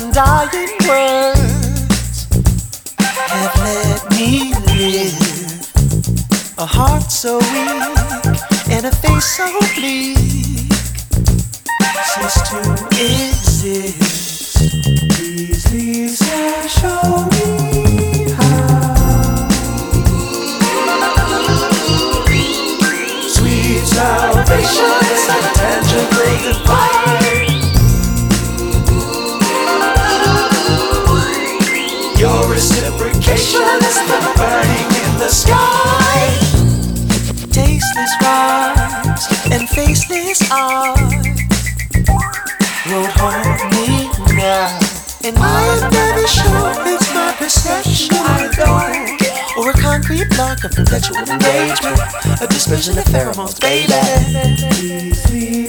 undying words have let me live. A heart so weak and a face so bleak cease to exist. Please, Lisa, show me how. Sweet salvation is a tangible divine. Your reciprocation is the burning in the sky. Tasteless rhymes and faceless art won't haunt me now. And I am never sure it's my perception I don't, or a concrete block of perpetual engagement, a dispersion of pheromones, baby. Please, please.